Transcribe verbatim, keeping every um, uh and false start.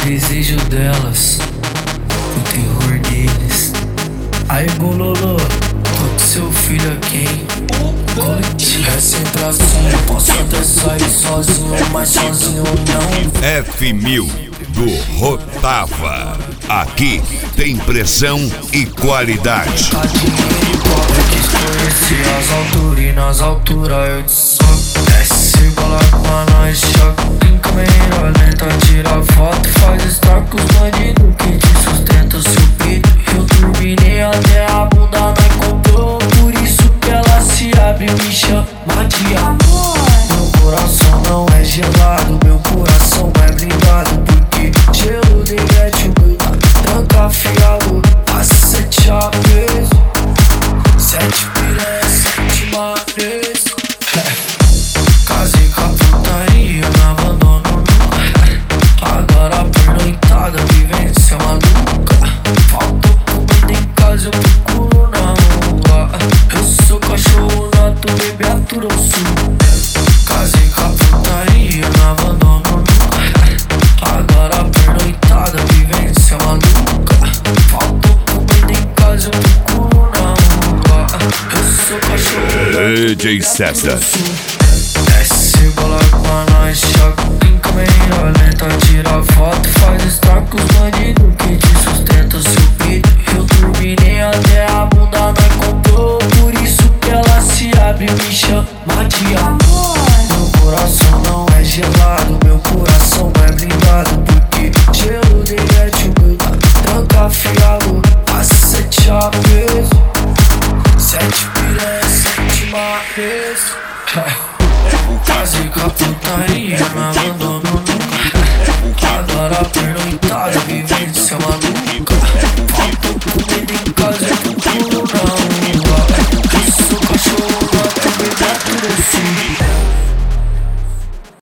desejo delas, o terror deles. Aí bololô, todo seu filho aqui, hein? É sempre assim, posso até sair sozinho, mas sozinho não. F mil do Rotava. Aqui tem pressão e qualidade. Tá dinheiro e pobre, quis conhecer as alturas e nas alturas eu te soco. Desce, bola com nós, choque. Em câmera lenta, tira foto, faz estrago com os bandidos que te sustenta o seu peito. Eu turbinei até a bunda, nós comprou, por isso que ela se abre e me chama de amor. Meu coração não é gelado, meu coração é blindado, porque gelo derrete o meu tranca fiado, passa sete a vez, sete piranha, sétima vez. Casei com a putaria, não abandono nunca. Agora a pernoitada, vivência maluca. Faltou comida em casa, eu procuro na rua. Eu sou cachorro nato, bebê atura o sul. Casei com a putaria, não abandono nunca. Agora a pernoitada, vivência maluca. Faltou comida em casa, eu procuro na rua. Eu sou cachorro D J César. Desce, bola com nós, choque. Em câmera lenta, tira foto, faz estrago com os bandidos que te sustenta o seu peito. Eu turbinei até a bunda, nós comprou, por isso que ela se abre e me chama de amor. Meu coração não é gelado, meu coração é blindado, porque gelo derrete o meu tranca fiado, passa sete a vez, sete piranha, sétima vez. Casei com a putaria, não abandono